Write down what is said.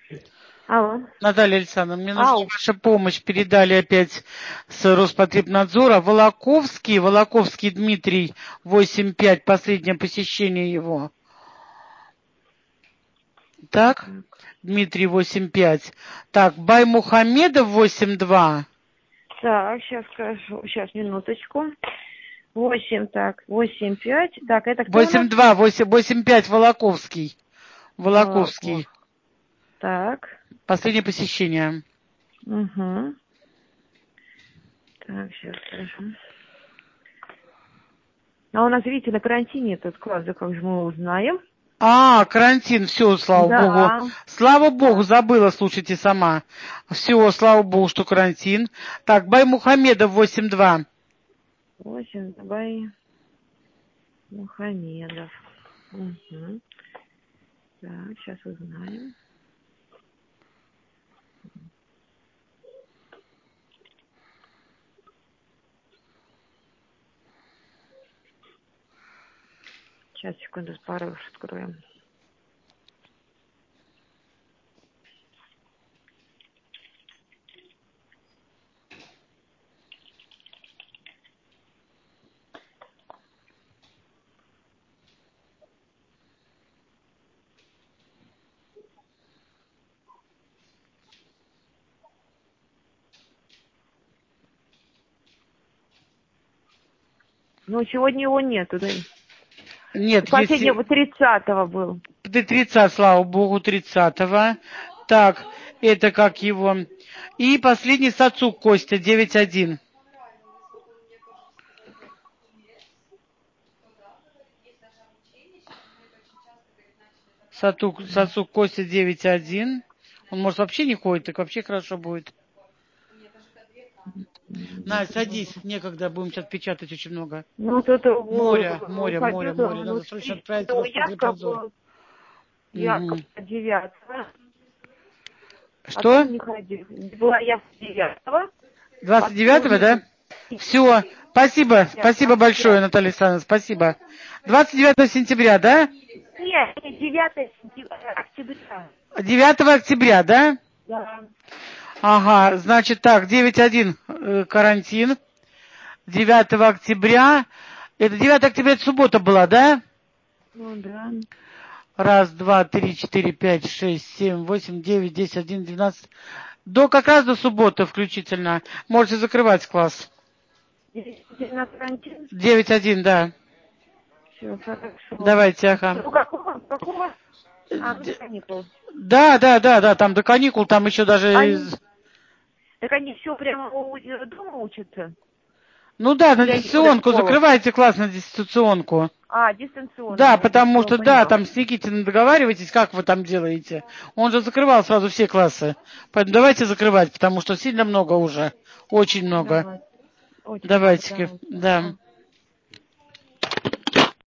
Алло. Наталья Александровна, мне нужна Ау. ваша помощь. Передали опять с Роспотребнадзора. Волоковский Дмитрий, 8-5, последнее посещение его. Так, Дмитрий, 8-5. Так, Баймухамедов, 8-2. Так, сейчас скажу. Сейчас, минуточку. 8, так, 8, 5. Так, это кто у нас? 8-2, 8-5, Волоковский. Волоков. Волоковский. Так. Последнее посещение. Угу. Так, сейчас скажу. А у нас, видите, на карантине этот класс, да как же мы узнаем? Карантин, все, слава богу. Да. Слава богу, Да. забыла, слушайте сама. Все, слава богу, что карантин. Так, Баймухамедов, 8-2. 8, давай. Мухамедов. Угу. Так, сейчас узнаем. Сейчас, секунду, пару откроем. Ну, сегодня его нету, да? Нет, Последнего если... 30-го был. До 30, слава богу, 30-го. Так, это как его... И последний Сацук Костя, 9-1. Сацук Костя, 9-1. Он, может, вообще не ходит, так вообще хорошо будет. Надь, садись, некогда, будем сейчас печатать очень много. Ну, тут Море. ходил, Надо срочно отправить в ну, явка Роспотребнадзор. была, явка Угу. 9-го, а Что? там не ходил. Была явка 9-го, потом 29-го, да? Все, спасибо, спасибо большое, 29-го. Наталья Александровна, спасибо. 29 сентября, да? Нет, 9 октября. 9 октября, да? Да. Ага, значит так, 9-1 карантин. 9 октября. Это 9 октября, это суббота была, да? Ну, да. Раз, два, три, четыре, пять, шесть, семь, восемь, девять, 10, 11, 12. Как раз до субботы включительно. Можете закрывать класс. На карантин? 9-1, да. Все, хорошо. Давайте, ага. Ну, какого? А, ну, до каникул. Да, там до каникул, там еще даже... Так они все прямо дома учатся? Ну да, на Или они ходят в дистанционку, школу? закрывайте класс на дистанционку. А, дистанционно Да, они, потому все, что, да, поняла. там с Никитиным договариваетесь, как вы там делаете. Он же закрывал сразу все классы. Поэтому давайте закрывать, потому что сильно много уже. Очень много. Давай. Очень много, Давайте, давай. да.